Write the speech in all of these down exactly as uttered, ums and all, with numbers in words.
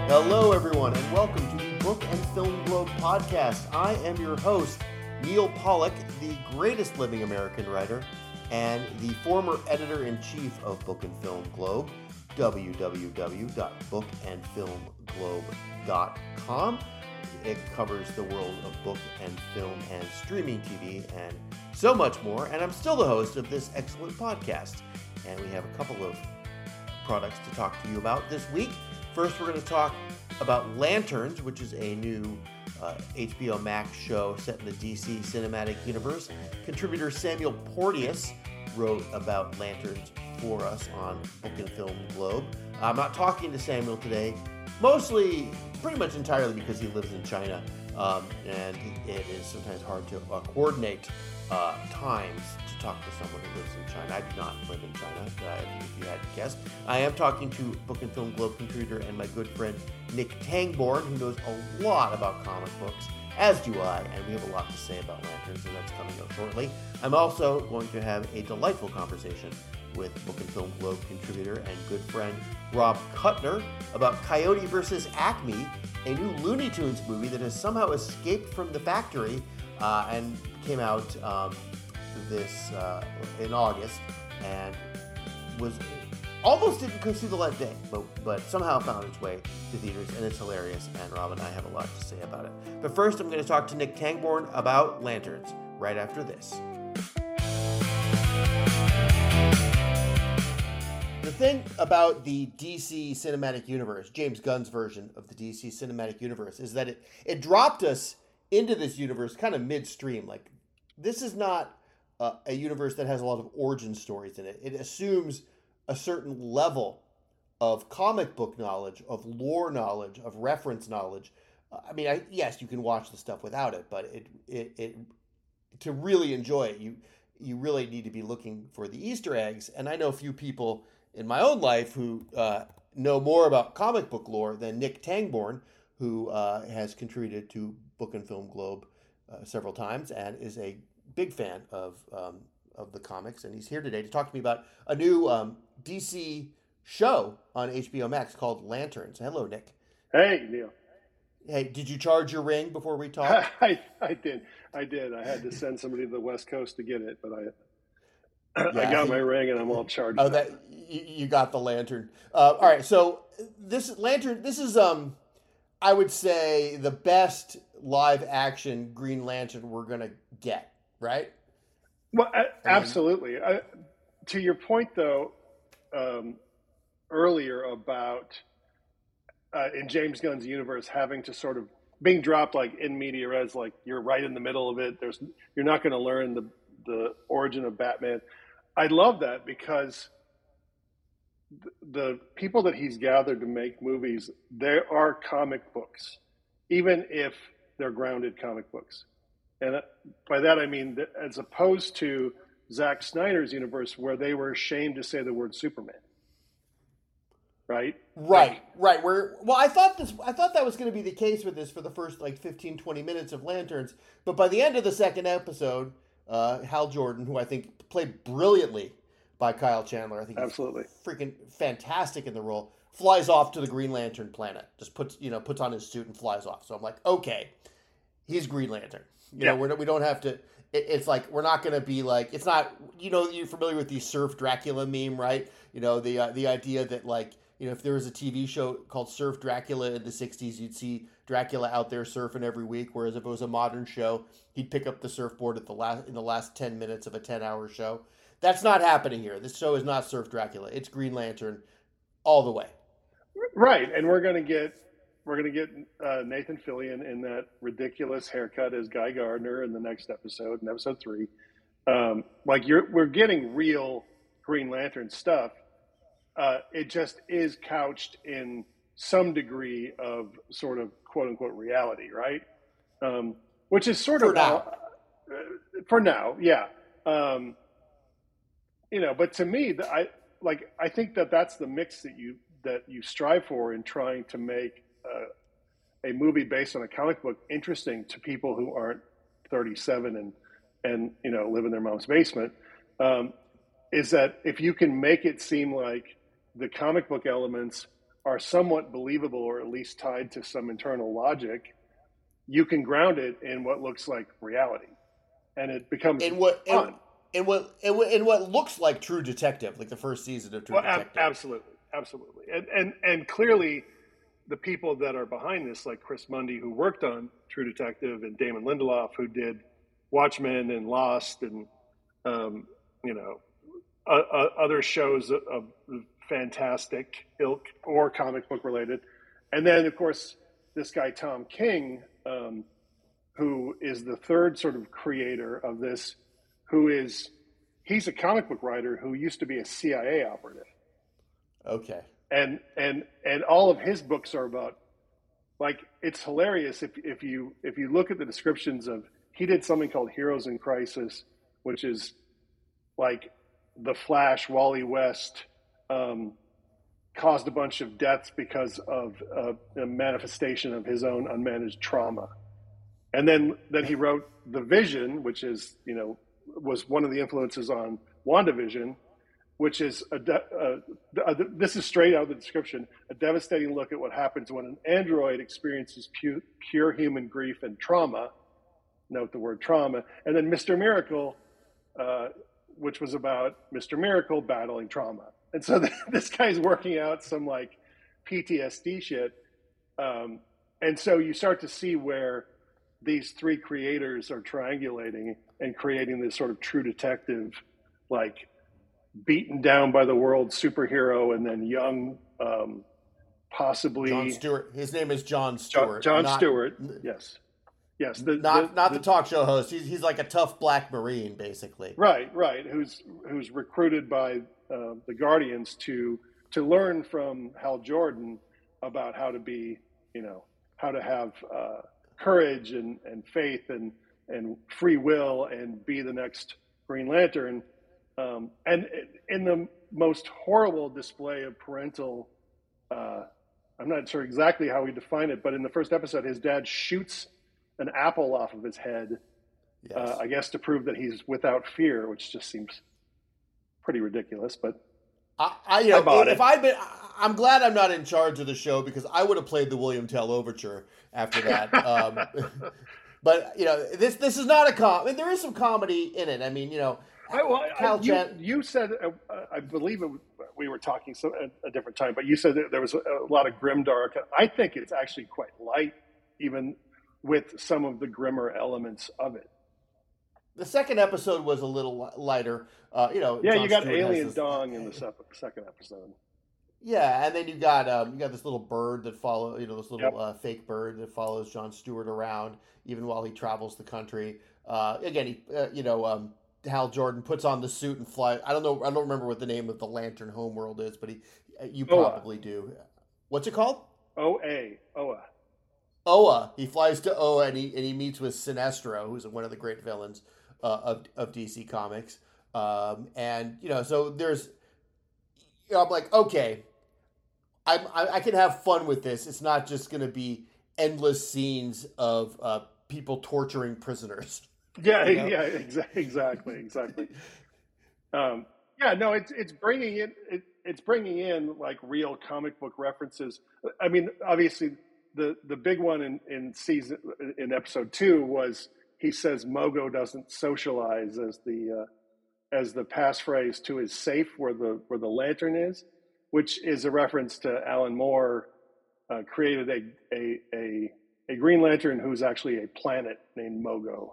Hello, everyone, and welcome to the Book and Film Globe podcast. I am your host, Neil Pollack, the greatest living American writer and the former editor-in-chief of Book and Film Globe, w w w dot book and film globe dot com. It covers the world of book and film and streaming T V and so much more. And I'm still the host of this excellent podcast. And we have a couple of products to talk to you about this week. First, we're going to talk about Lanterns, which is a new uh, H B O Max show set in the D C Cinematic Universe. Contributor Samuel Porteous wrote about Lanterns for us on Book and Film Globe. I'm not talking to Samuel today, mostly, pretty much entirely because he lives in China, um, and it is sometimes hard to uh, coordinate uh, times to talk to someone who lives in China. I do not live in China, uh, if you had guessed. I am talking to Book and Film Globe contributor and my good friend Nick Tangborn, who knows a lot about comic books, as do I, and we have a lot to say about Lanterns, and that's coming up shortly. I'm also going to have a delightful conversation with Book and Film Globe contributor and good friend Rob Kuttner about Coyote versus Acme, a new Looney Tunes movie that has somehow escaped from the factory uh, and came out um, this uh, in August and was almost didn't go through the light day, but but somehow found its way to theaters, and it's hilarious. And Rob and I have a lot to say about it. But first, I'm going to talk to Nick Tangborn about Lanterns right after this. The thing about the D C Cinematic Universe, James Gunn's version of the D C Cinematic Universe, is that it, it dropped us into this universe kind of midstream. Like, this is not uh, a universe that has a lot of origin stories in it. It assumes a certain level of comic book knowledge, of lore knowledge, of reference knowledge. Uh, I mean, I, yes, you can watch the stuff without it, but it, it, it to really enjoy it, you you really need to be looking for the Easter eggs. And I know a few people in my own life who uh, know more about comic book lore than Nick Tangborn, who uh, has contributed to Book and Film Globe uh, several times and is a big fan of um, of the comics. And he's here today to talk to me about a new um, D C show on H B O Max called Lanterns. Hello, Nick. Hey, Neil. Hey, did you charge your ring before we talked? I, I did. I did. I had to send somebody to the West Coast to get it, but I yeah, I got my ring and I'm all charged. Oh, that you, you got the lantern. Uh, all right, so this lantern, this is um, I would say the best live action Green Lantern we're gonna get, right? Well, I, absolutely. I, to your point, though, um, earlier about uh, in James Gunn's universe having to sort of being dropped like in media res, like you're right in the middle of it. There's you're not going to learn the the origin of Batman. I love that because the, the people that he's gathered to make movies, there are comic books, even if they're grounded comic books. And by that, I mean, that as opposed to Zack Snyder's universe where they were ashamed to say the word Superman. Right? Right, like, right. Where well, I thought this, I thought that was going to be the case with this for the first like fifteen, twenty minutes of Lanterns. But by the end of the second episode, uh, Hal Jordan, who I think played brilliantly by Kyle Chandler, I think absolutely he's freaking fantastic in the role, flies off to the Green Lantern planet. Just puts, you know, puts on his suit and flies off. So I'm like, okay, he's Green Lantern. You yeah. know, we're, we don't have to, it, it's like, we're not going to be like, it's not, you know, you're familiar with the Surf Dracula meme, right? You know, the uh, the idea that like, you know, if there was a T V show called Surf Dracula in the sixties, you'd see Dracula out there surfing every week. Whereas if it was a modern show, he'd pick up the surfboard at the last in the last ten minutes of a ten-hour show. That's not happening here. This show is not Surf Dracula. It's Green Lantern all the way. Right, and we're gonna get we're gonna get uh, Nathan Fillion in that ridiculous haircut as Guy Gardner in the next episode, in episode three. Um, like you're, we're getting real Green Lantern stuff. Uh, it just is couched in some degree of sort of quote unquote reality, right? Um, which is sort for of now. Uh, for now, yeah. Um, you know, but to me, I like. I think that that's the mix that you that you strive for in trying to make uh, a movie based on a comic book interesting to people who aren't thirty-seven and and you know live in their mom's basement. Um, is that if you can make it seem like the comic book elements are somewhat believable or at least tied to some internal logic, you can ground it in what looks like reality, and it becomes in what fun. In, in what in, what- in what looks like True Detective, like the first season of True Well, ab- Detective. absolutely, absolutely, and and and clearly, the people that are behind this, like Chris Mundy, who worked on True Detective, and Damon Lindelof, who did Watchmen and Lost, and um, you know, uh, uh, other shows of, of fantastic ilk or comic book related, and then of course this guy Tom King, um, who is the third sort of creator of this, who is he's a comic book writer who used to be a C I A operative. Okay. And and and all of his books are about, like, it's hilarious if if you if you look at the descriptions of, he did something called Heroes in Crisis, which is like the Flash, Wally West, um, caused a bunch of deaths because of uh, a manifestation of his own unmanaged trauma. And then, then he wrote The Vision, which is, you know, was one of the influences on WandaVision, which is, a de- uh, uh, this is straight out of the description, a devastating look at what happens when an android experiences pu- pure human grief and trauma. Note the word trauma. And then Mister Miracle, uh, which was about Mister Miracle battling trauma. And so this guy's working out some like P T S D shit. Um, and so you start to see where these three creators are triangulating and creating this sort of True Detective, like beaten down by the world superhero, and then young, um, possibly John Stewart. His name is John John, Stewart. John not, Stewart. Yes. Yes. The, not the, not the, the talk show host. He's, he's like a tough black Marine, basically. Right, right. Who's who's recruited by uh, the Guardians to to learn from Hal Jordan about how to be, you know, how to have uh, courage and, and faith and and free will and be the next Green Lantern. Um, and in the most horrible display of parental, uh, I'm not sure exactly how we define it, but in the first episode, his dad shoots an apple off of his head. Yes. Uh, I guess to prove that he's without fear, which just seems pretty ridiculous. But I, I you know, I if I'd been, I'm glad I'm not in charge of the show, because I would have played the William Tell Overture after that. um, but you know, this this is not a com. I mean, there is some comedy in it. I mean, you know, I, well, Cal I, you, Chan- you said, uh, I believe it, we were talking so, at a different time, but you said that there was a, a lot of grimdark. I think it's actually quite light, even with some of the grimmer elements of it. The second episode was a little lighter. Uh, you know, yeah, Jon you got Stewart Alien this, Dong in the second episode. Yeah, and then you got um, you got this little bird that follow, you know, this little Yep. uh, fake bird that follows Jon Stewart around even while he travels the country. Uh, again, he, uh, you know, um, Hal Jordan puts on the suit and fly. I don't know. I don't remember what the name of the Lantern homeworld is, but he, you probably Oa. do. What's it called? O A Oa. Oa. He flies to Oa and he and he meets with Sinestro, who's one of the great villains uh, of of D C Comics. Um, and you know, so there's, you know, I'm like, okay, I'm, I I can have fun with this. It's not just going to be endless scenes of uh, people torturing prisoners. Yeah, You know? yeah, exactly, exactly, exactly. um, yeah, no, it's it's bringing in it, it's bringing in like real comic book references. I mean, obviously, the the big one in in season in episode two was, he says Mogo doesn't socialize as the uh, as the passphrase to his safe where the where the lantern is, which is a reference to Alan Moore uh, created a, a a a Green Lantern who's actually a planet named Mogo.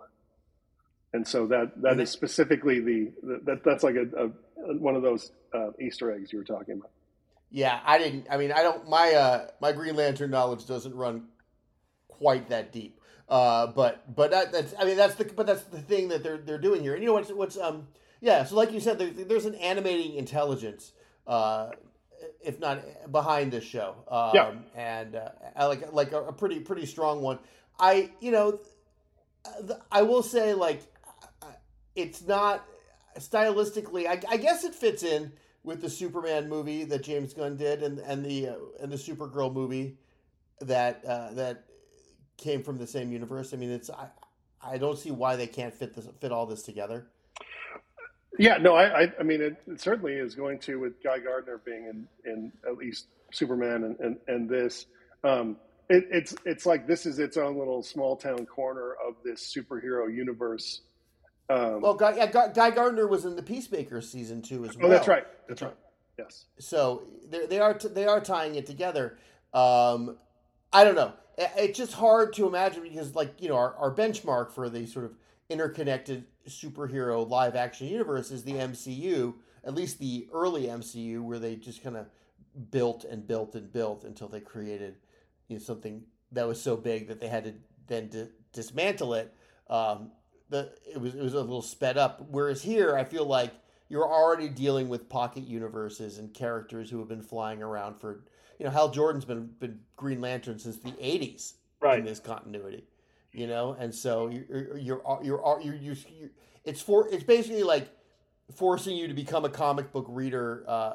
And so that, that is specifically the, the that that's like a, a one of those uh, Easter eggs you were talking about. Yeah, I didn't. I mean, I don't. My uh, my Green Lantern knowledge doesn't run quite that deep. Uh, but but that, that's. I mean, that's the. But that's the thing that they're they're doing here. And you know what's what's um yeah. So like you said, there, there's an animating intelligence, uh, if not behind this show. Um, Yeah. And uh, I like like a, a pretty pretty strong one. I you know, I will say, like, it's not stylistically. I, I guess it fits in with the Superman movie that James Gunn did, and and the uh, and the Supergirl movie that uh, that came from the same universe. I mean, it's I, I don't see why they can't fit this fit all this together. Yeah, no, I, I, I mean, it, it certainly is going to, with Guy Gardner being in, in at least Superman and, and, and this. Um, it, it's it's like this is its own little small town corner of this superhero universe. Um, Well, Guy, yeah, Guy, Guy Gardner was in the Peacemaker season two as oh, that's well. right. That's right. Yes. So they they are they are tying it together. Um, I don't know. It's just hard to imagine because, like, you know, our, our benchmark for the sort of interconnected superhero live action universe is the M C U, at least the early M C U, where they just kind of built and built and built until they created, you know, something that was so big that they had to then di- dismantle it. Um, the it was it was a little sped up. Whereas here, I feel like you're already dealing with pocket universes and characters who have been flying around for, you know, Hal Jordan's been been Green Lantern since the eighties in Right. this continuity, you know, and so you're you're you're you're, you're, you're it's for it's basically like forcing you to become a comic book reader uh,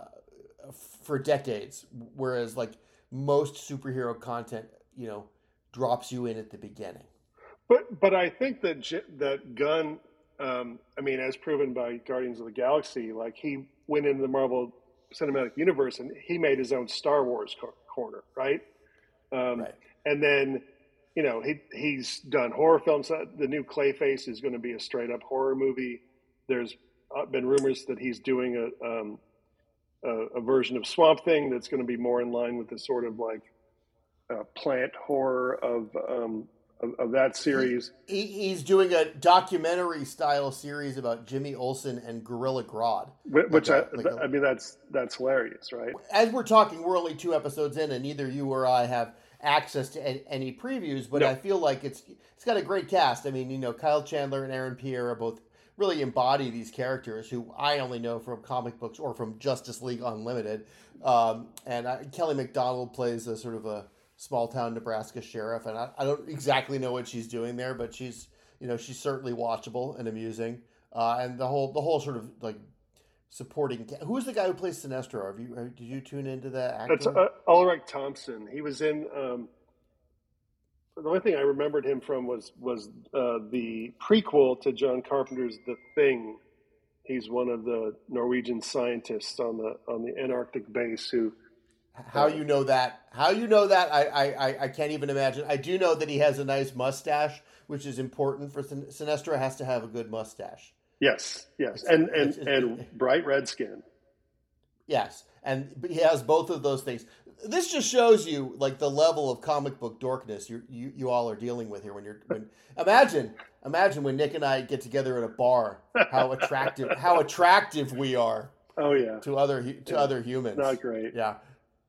for decades, whereas like most superhero content, you know, drops you in at the beginning. But but I think that J- that Gunn, um, I mean, as proven by Guardians of the Galaxy, like he went into the Marvel Cinematic Universe and he made his own Star Wars cor- corner, right? Um, Right. and then, you know, he he's done horror films. The new Clayface is going to be a straight up horror movie. There's uh, been rumors that he's doing a, um, a a version of Swamp Thing that's going to be more in line with the sort of like uh, plant horror of, um, of of that He, series. he he's doing a documentary style series about Jimmy Olsen and Gorilla Grodd. Like Which I, a like a I mean, that's that's hilarious, right? as we're talking, we're only two episodes in, and neither you or I have access to any previews. But No, I feel like it's it's got a great cast. I mean, you know, Kyle Chandler and Aaron Pierre are both really embody these characters who I only know from comic books or from Justice League Unlimited. Um, and I, Kelly McDonald plays a sort of a small town Nebraska sheriff, and I, I don't exactly know what she's doing there, but she's you know she's certainly watchable and amusing. Uh, and the whole the whole sort of like supporting. Who's the guy who plays Sinestro? Have you did you tune into that that's actor? uh, Ulrich Thompson. He was in. Um, the only thing I remembered him from was was uh, the prequel to John Carpenter's The Thing. He's one of the Norwegian scientists on the on the Antarctic base who. How Uh, you know that? How you know that? I, I, I- I can't even imagine. I do know that he has a nice mustache, which is important for Sin- Sinestro. Has to have a good mustache. yes, yes, It's, and and it's, it, and it, bright red skin. yes, and but he has both of those things. This just shows you like the level of comic book dorkness you you you all are dealing with here. When you're when imagine imagine when Nick and I get together at a bar, how attractive how attractive we are Oh yeah, to other hu- to yeah, other humans. not great. Yeah.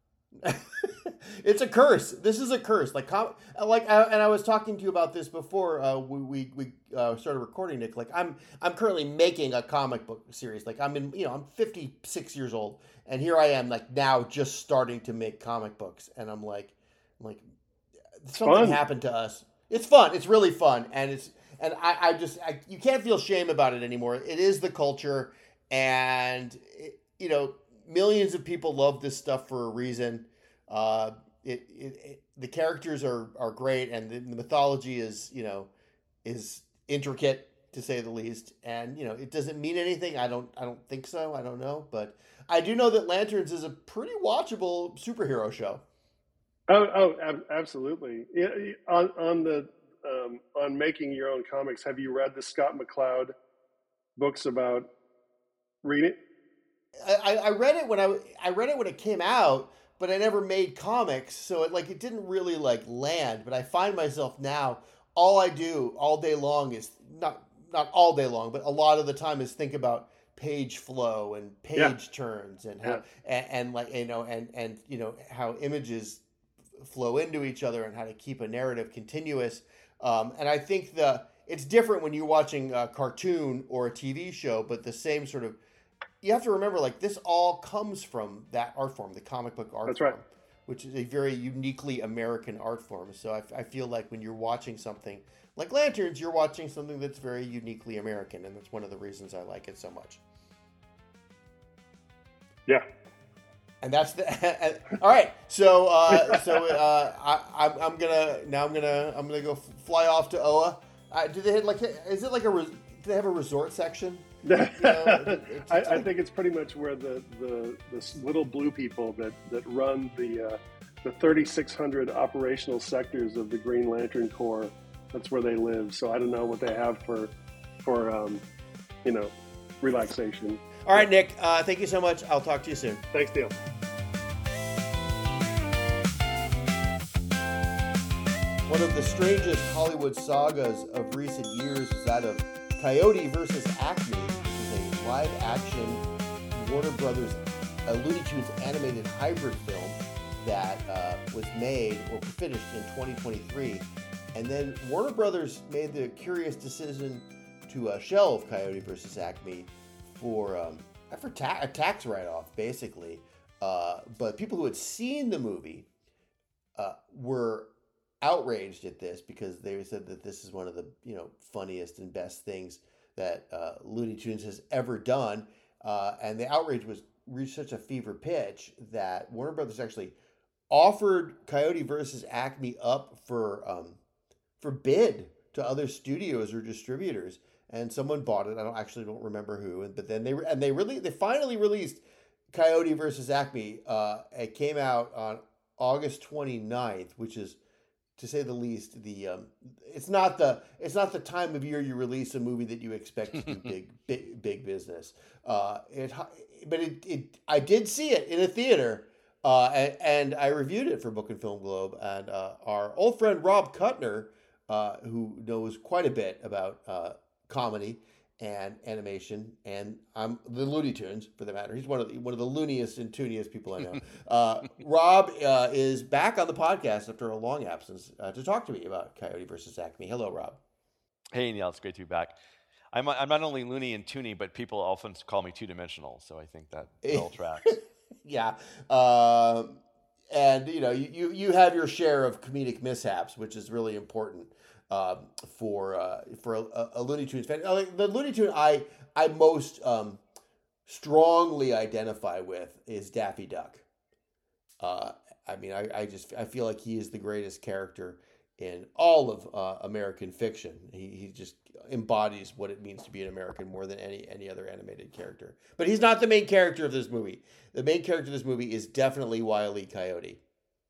It's a curse. This is a curse. Like, com- like, I, and I was talking to you about this before uh, we we, we uh, started recording, Nick. Like, I'm I'm currently making a comic book series. Like, I'm in, you know, I'm fifty-six years old, and here I am, like now just starting to make comic books, and I'm like, I'm like, It's something fun. happened to us. It's fun. It's really fun, and it's and I, I just I, you can't feel shame about it anymore. It is the culture, and it, you know, millions of people love this stuff for a reason. Uh, it, it, it the characters are are great, and the, the mythology is you know is intricate to say the least. And you know, it doesn't mean anything. I don't I don't think so. I don't know, but I do know that Lanterns is a pretty watchable superhero show. Oh, oh, ab- absolutely. Yeah, yeah, on on the um, on making your own comics, have you read the Scott McCloud books about reading? I, I read it when I I read it when it came out, but I never made comics, so it like it didn't really like land. But I find myself now, all I do all day long is not not all day long, but a lot of the time is think about page flow and Yeah, page turns and yeah. how and, and like you know and and you know how images flow into each other and how to keep a narrative continuous. Um, and I think the it's different when you're watching a cartoon or a T V show, but the same sort of you have to remember like this all comes from that art form, the comic book art That's right. form, which is a very uniquely American art form. So I, I feel like when you're watching something like Lanterns, you're watching something that's very uniquely American, and that's one of the reasons I like it so much. Yeah. And that's the all right. So uh, so uh, I, I'm, I'm gonna now I'm gonna I'm gonna go fly off to O A. Uh, do they have like is it like a do they have a resort section? You know, it's, I, it's I like, think it's pretty much where the the, the little blue people that that run the uh, the thirty-six hundred operational sectors of the Green Lantern Corps. That's where they live. So I don't know what they have for for um, you know relaxation. all right, Nick. Uh, thank you so much. I'll talk to you soon. Thanks, Neil. One of the strangest Hollywood sagas of recent years is that of Coyote versus Acme, which is a live-action Warner Brothers uh, Looney Tunes animated hybrid film that uh, was made or finished in twenty twenty-three. And then Warner Brothers made the curious decision to uh, shelve Coyote versus Acme for um, for ta- a tax write-off, basically. Uh, but people who had seen the movie uh, were outraged at this because they said that this is one of the you know funniest and best things that uh, Looney Tunes has ever done, uh, and the outrage was reached such a fever pitch that Warner Brothers actually offered Coyote versus Acme up for um, for bid to other studios or distributors, and someone bought it. I don't actually don't remember who, but then they and they really they finally released Coyote versus Acme. Uh, it came out on August twenty-ninth, which is, to say the least, the um, it's not the it's not the time of year you release a movie that you expect to be big big big business. Uh, it but it, it I did see it in a theater, uh, and, and I reviewed it for Book and Film Globe, and uh, our old friend Rob Kuttner, uh, who knows quite a bit about uh, comedy and animation, and I'm the Looney Tunes for the matter. He's one of the one of the looniest and tooniest people I know. Uh, Rob uh, is back on the podcast after a long absence uh, to talk to me about Coyote versus Acme. Hello, Rob. Hey, Neil, it's great to be back. I'm I'm not only loony and toony, but people often call me two dimensional, so I think that it all tracks. Yeah, um, and you know you, you you have your share of comedic mishaps, which is really important. Um, for uh, for a, a Looney Tunes fan, like the Looney Tune I I most um, strongly identify with is Daffy Duck. Uh, I mean, I, I just I feel like he is the greatest character in all of uh, American fiction. He he just embodies what it means to be an American more than any any other animated character. But he's not the main character of this movie. The main character of this movie is definitely Wile E. Coyote,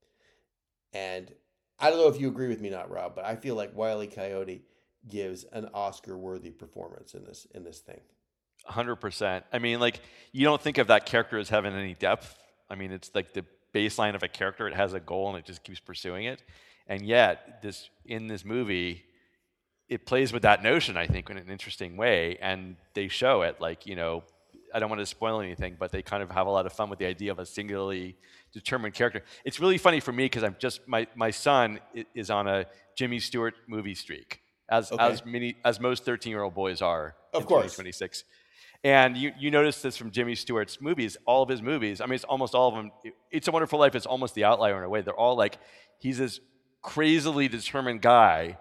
and I don't know if you agree with me, not Rob, but I feel like Wile E. Coyote gives an Oscar-worthy performance in this in this thing. one hundred percent. I mean, like, you don't think of that character as having any depth. I mean, it's like the baseline of a character. It has a goal and it just keeps pursuing it. And yet, this in this movie, it plays with that notion, I think, in an interesting way. And they show it, like, you know, I don't want to spoil anything, but they kind of have a lot of fun with the idea of a singularly determined character. It's really funny for me because I'm just my my son is on a Jimmy Stewart movie streak, as okay. as many as most thirteen-year-old boys are. Of in course, twenty twenty-six. And you you notice this from Jimmy Stewart's movies, all of his movies. I mean, it's almost all of them. It's a Wonderful Life is almost the outlier in a way. They're all like he's this crazily determined guy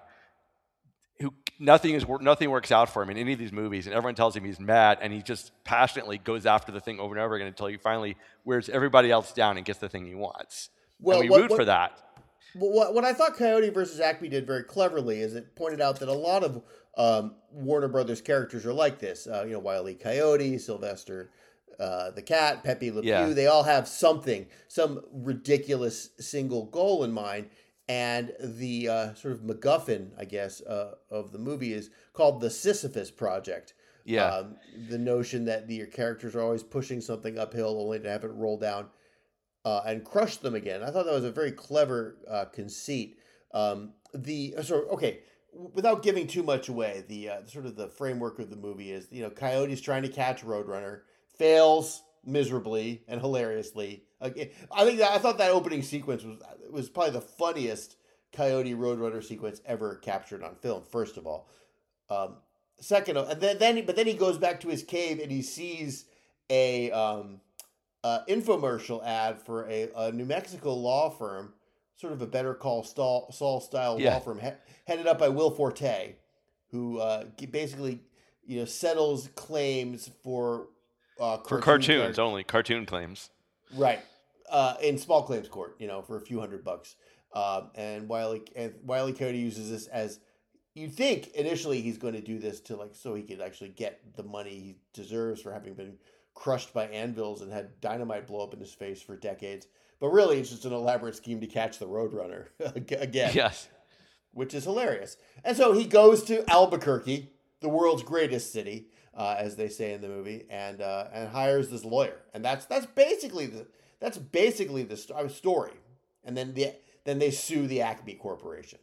who nothing is nothing works out for him in any of these movies, and everyone tells him he's mad, and he just passionately goes after the thing over and over again until he finally wears everybody else down and gets the thing he wants. Well, and we what, root what, for that. What, what I thought Coyote versus Acme did very cleverly is it pointed out that a lot of um, Warner Brothers characters are like this. Uh, you know, Wile E. Coyote, Sylvester uh, the Cat, Pepe Le Pew. Yeah. They all have something, some ridiculous single goal in mind. And the uh, sort of MacGuffin, I guess, uh, of the movie is called the Sisyphus Project. Yeah. Um, the notion that the, your characters are always pushing something uphill only to have it roll down uh, and crush them again. I thought that was a very clever uh, conceit. Um, the so okay, without giving too much away, the uh, sort of the framework of the movie is, you know, Coyote's trying to catch Roadrunner, fails miserably and hilariously. Okay, I think that, I thought that opening sequence was was probably the funniest Coyote Roadrunner sequence ever captured on film. First of all, um, second, and then then but then he goes back to his cave and he sees a um, uh, infomercial ad for a, a New Mexico law firm, sort of a Better Call Saul, Saul style yeah. law firm he, headed up by Will Forte, who uh, basically you know settles claims for uh, for cartoons characters. Only cartoon claims. Right, uh, in small claims court, you know, for a few hundred bucks, um, and Wile E. and Wile E. Coyote uses this as you think initially he's going to do this to like so he could actually get the money he deserves for having been crushed by anvils and had dynamite blow up in his face for decades. But really, it's just an elaborate scheme to catch the Roadrunner again. Yes. Which is hilarious. And so he goes to Albuquerque, the world's greatest city, uh, as they say in the movie, and uh, and hires this lawyer. And that's that's basically the that's basically the st- story. And then the then they sue the Acme Corporation.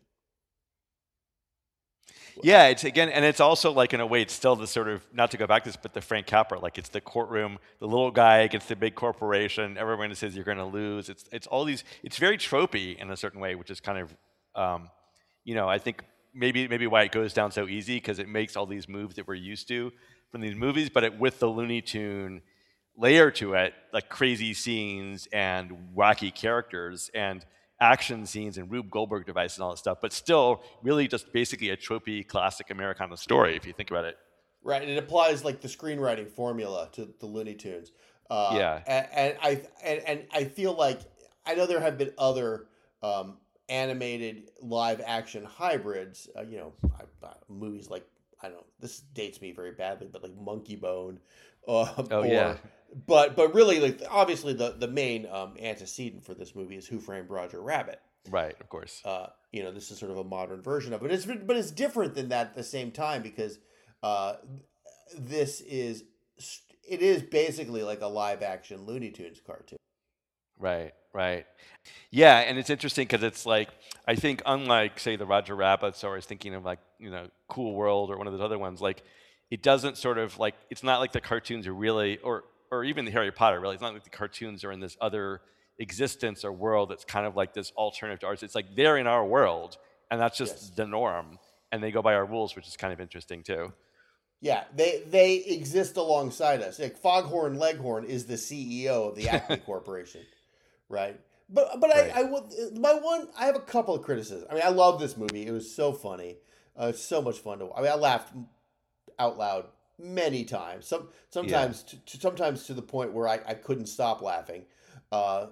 Yeah, it's again, and it's also like in a way, it's still the sort of not to go back to this, but the Frank Capra, like it's the courtroom, the little guy against the big corporation. Everyone says you're going to lose. It's it's all these. It's very tropey in a certain way, which is kind of, um, you know, I think maybe maybe why it goes down so easy because it makes all these moves that we're used to from these movies, but it, with the Looney Tune layer to it, like crazy scenes and wacky characters and action scenes and Rube Goldberg device and all that stuff, but still really just basically a tropey classic Americana story if you think about it. Right, and it applies like the screenwriting formula to the Looney Tunes. Uh, yeah, and, and I and, and I feel like I know there have been other um, animated live action hybrids. Uh, you know, I, uh, movies like I don't know. This dates me very badly, but like Monkey Bone. Uh, oh or, yeah. But but really, like obviously, the the main um, antecedent for this movie is Who Framed Roger Rabbit. Right, of course. Uh, you know, this is sort of a modern version of it. It's but it's different than that at the same time because uh, this is it is basically like a live action Looney Tunes cartoon. Right, right. Yeah, and it's interesting because it's like I think unlike say the Roger Rabbits, or I was thinking of like you know Cool World or one of those other ones, like it doesn't sort of like it's not like the cartoons are really or or even the Harry Potter, really. It's not like the cartoons are in this other existence or world that's kind of like this alternative to ours. It's like they're in our world, and that's just yes. the norm, and they go by our rules, which is kind of interesting, too. Yeah, they they exist alongside us. Like Foghorn Leghorn is the C E O of the Acme Corporation, right? But but right. I, I would my one I have a couple of criticisms. I mean, I love this movie. It was so funny. Uh, it's so much fun to watch. I mean, I laughed out loud many times. Some sometimes yeah. to, sometimes to the point where I, I couldn't stop laughing. Uh,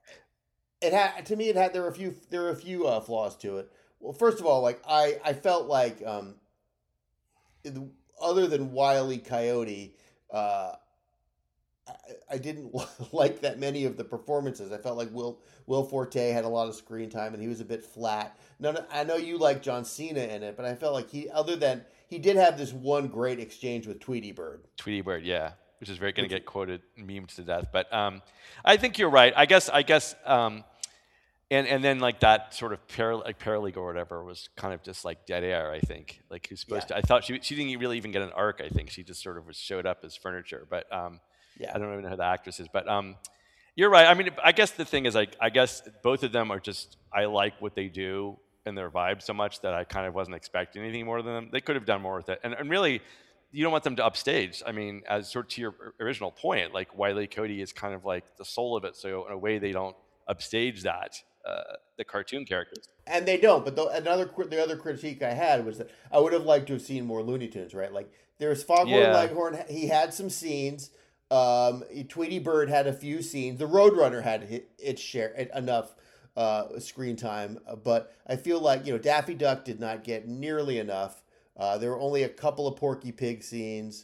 it had to me. It had there were a few there were a few uh, flaws to it. Well, first of all, like I, I felt like um, other than Wile E. Coyote, uh, I, I didn't like that many of the performances. I felt like Will Will Forte had a lot of screen time and he was a bit flat. None, I know you like John Cena in it, but I felt like he other than he did have this one great exchange with Tweety Bird. Tweety Bird, yeah, which is very going to get quoted, memed to death. But um, I think you're right. I guess, I guess, um, and and then like that sort of para, like paralegal or whatever was kind of just like dead air. I think like who's supposed yeah. to. I thought she she didn't really even get an arc. I think she just sort of was showed up as furniture. But um, yeah, I don't even know who the actress is. But um, you're right. I mean, I guess the thing is like I guess both of them are just I like what they do. And their vibe so much that I kind of wasn't expecting anything more than them. They could have done more with it. And, and really, you don't want them to upstage. I mean, as sort of to your original point, like Wile E. Coyote is kind of like the soul of it. So in a way, they don't upstage that, uh, the cartoon characters. And they don't. But the, another the other critique I had was that I would have liked to have seen more Looney Tunes, right? Like there's Foghorn yeah. Leghorn. He had some scenes. Um, Tweety Bird had a few scenes. The Roadrunner had its share enough Uh, screen time, uh, but I feel like you know Daffy Duck did not get nearly enough. Uh, there were only a couple of Porky Pig scenes.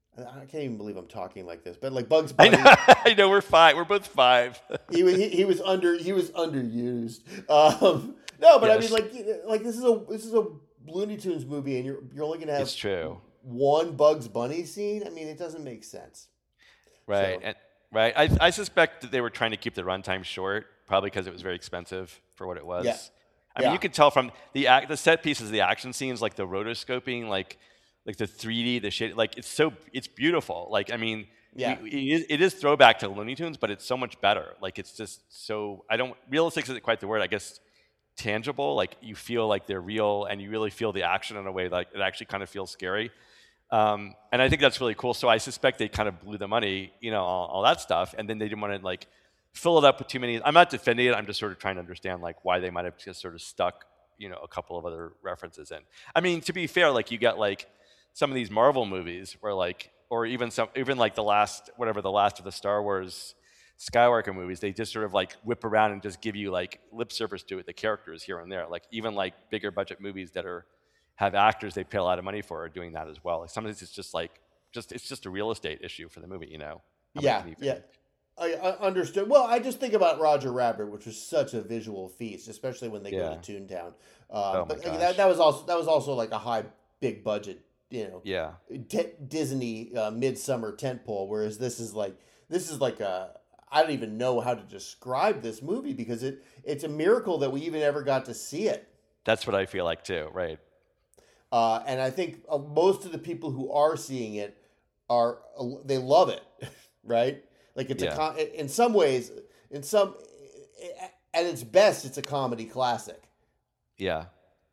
I can't even believe I'm talking like this, but like Bugs Bunny. I know, I know we're five. We're both five. he was he, he was under he was underused. Um, no, but yes. I mean like like this is a this is a Looney Tunes movie, and you're you're only gonna have it's true. one Bugs Bunny scene. I mean, it doesn't make sense. Right. So. And, right. I I suspect that they were trying to keep the runtime short. Probably because it was very expensive for what it was. Yeah. I mean, yeah. you could tell from the act, the set pieces, the action scenes, like the rotoscoping, like like the three D, the shade, like it's so it's beautiful. Like I mean, yeah, we, it, is, it is throwback to Looney Tunes, but it's so much better. Like it's just so I don't realistic isn't quite the word. I guess tangible. Like you feel like they're real, and you really feel the action in a way like it actually kind of feels scary. Um, and I think that's really cool. So I suspect they kind of blew the money, you know, all, all that stuff, and then they didn't want to like. Fill it up with too many. I'm not defending it. I'm just sort of trying to understand like why they might have just sort of stuck, you know, a couple of other references in. I mean, to be fair, like you get like some of these Marvel movies where like, or even some, even like the last, whatever the last of the Star Wars Skywalker movies, they just sort of like whip around and just give you like lip service to it, the characters here and there. Like even like bigger budget movies that are have actors they pay a lot of money for are doing that as well. Like sometimes it's just like just it's just a real estate issue for the movie, you know. How Yeah, yeah. I, I understood. Well, I just think about Roger Rabbit, which was such a visual feast, especially when they Yeah. go to Toontown. Um, Oh my but gosh. that that was also that was also like a high, big budget, you know, Yeah. t- Disney uh, midsummer tentpole. Whereas this is like this is like a I don't even know how to describe this movie because it it's a miracle that we even ever got to see it. That's what I feel like too, right? Uh, and I think uh, most of the people who are seeing it are uh, they love it, right? Like it's Yeah. a com- in some ways, in some at its best, it's a comedy classic. Yeah.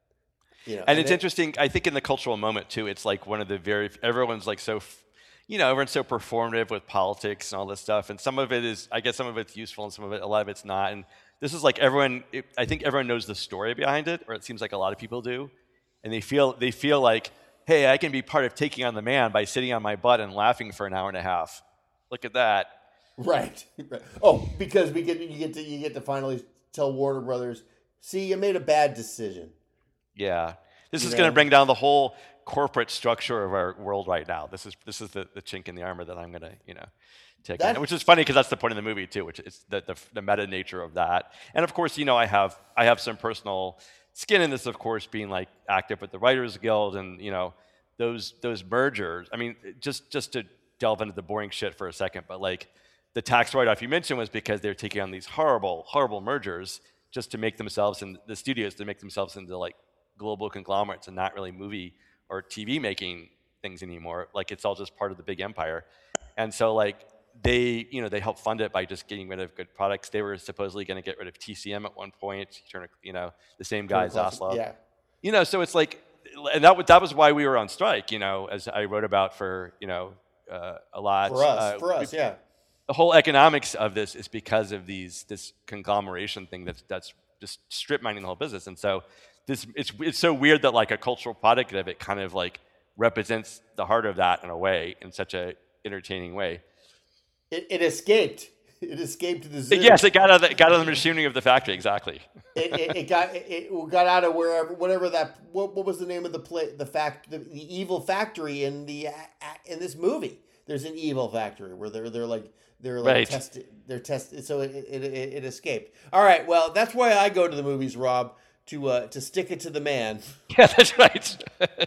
You know, And it's it- interesting. I think in the cultural moment too, it's like one of the very everyone's like so, f- you know, everyone's so performative with politics and all this stuff. And some of it is, I guess, some of it's useful, and some of it, a lot of it's not. And this is like everyone. It, I think everyone knows the story behind it, or it seems like a lot of people do, and they feel they feel like, hey, I can be part of taking on the man by sitting on my butt and laughing for an hour and a half. Look at that. Right. right. Oh, because we get you get to you get to finally tell Warner Brothers, see, you made a bad decision. Yeah. This You is going know? to bring down the whole corporate structure of our world right now. This is this is the, the chink in the armor that I'm going to, you know, take That- on. Which is funny because that's the point of the movie too, which is the, the the meta nature of that. And of course, you know, I have I have some personal skin in this, of course, being like active with the Writers Guild and, you know, those those mergers. I mean, just just to delve into the boring shit for a second, but like the tax write-off you mentioned was because they're taking on these horrible, horrible mergers just to make themselves and the studios to make themselves into like global conglomerates and not really movie or T V making things anymore. Like it's all just part of the big empire. And so like they, you know, they help fund it by just getting rid of good products. They were supposedly going to get rid of T C M at one point. You know, the same guy, Zaslav. Yeah. You know, so it's like, and that, that was why we were on strike, you know, as I wrote about for, you know, uh, a lot. For us, Uh, for us, we- yeah. The whole economics of this is because of these this conglomeration thing that's that's just strip mining the whole business. And so this it's it's so weird that like a cultural product of it kind of like represents the heart of that in a way, in such a entertaining way. It, it escaped. It escaped the zoo. Yes, it got out of the, it got out of the machinery of the factory, exactly. it, it, it got it, it got out of wherever whatever that what, what was the name of the play the fact the, the evil factory in the in this movie. There's an evil factory where they're they're like they're like Right. tested they're tested so it, it it it escaped. All right, well that's why I go to the movies, Rob, to uh, to stick it to the man. Yeah, that's right.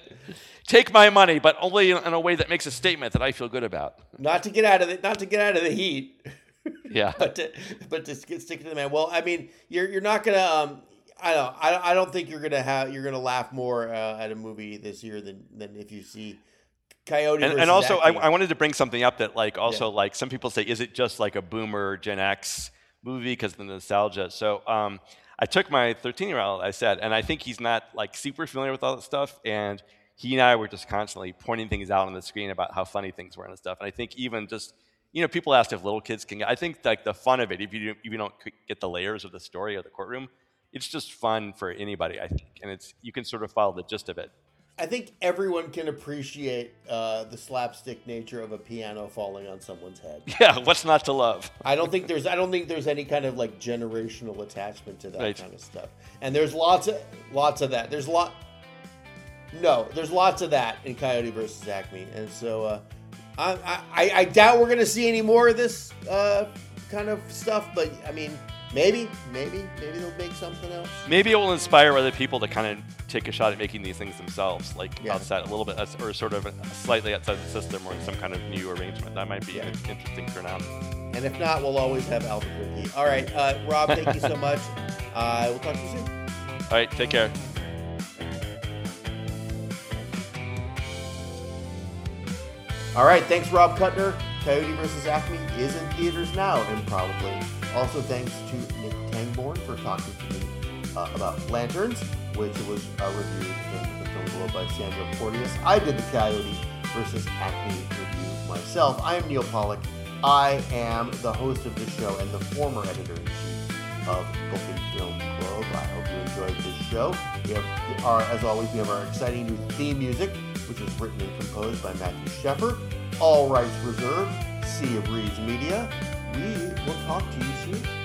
Take my money, but only in, in a way that makes a statement that I feel good about. Not to get out of the not to get out of the heat. Yeah. but to, but to stick stick to the man. Well, I mean, you're you're not gonna. Um, I don't. I, I don't think you're gonna have. You're gonna laugh more uh, at a movie this year than than if you see Coyote. And, versus and also, I, Acme. I wanted to bring something up that, like, also, Yeah. like, some people say, is it just like a boomer Gen X movie because of the nostalgia? So, um, I took my thirteen-year-old, I said, and I think he's not like super familiar with all that stuff, and he and I were just constantly pointing things out on the screen about how funny things were and stuff. And I think even just, you know, people asked if little kids can get, I think like the fun of it, if you, if you don't get the layers of the story or the courtroom, it's just fun for anybody, I think. And it's, you can sort of follow the gist of it. I think everyone can appreciate uh, the slapstick nature of a piano falling on someone's head. Yeah, what's not to love? I don't think there's I don't think there's any kind of like generational attachment to that Right. kind of stuff. And there's lots of lots of that. There's a lot. No, there's lots of that in Coyote versus Acme, and so uh, I, I I doubt we're gonna see any more of this uh, kind of stuff. But I mean, maybe, maybe, maybe they'll make something else. Maybe it will inspire other people to kind of take a shot at making these things themselves, like Yeah. outside a little bit, or sort of slightly outside the system, or some kind of new arrangement. That might be Yeah. an interesting turnout. And if not, we'll always have Albuquerque. All right, uh, Rob, thank you so much. Uh, we'll talk to you soon. All right, take care. All right, thanks, Rob Kuttner. Coyote versus Acme is in theaters now, and probably. Also, thanks to Nick Tangborn for talking to me uh, about Lanterns, which was uh, reviewed in the Film Globe by Sandra Porteous. I did the Coyote versus Acme review myself. I am Neil Pollack. I am the host of this show and the former editor-in-chief of Book and Film Globe. I hope you enjoyed this show. We have, our, as always, we have our exciting new theme music, which was written and composed by Matthew Sheffer. All rights reserved. Sea of Reeds Media. We will talk to you soon.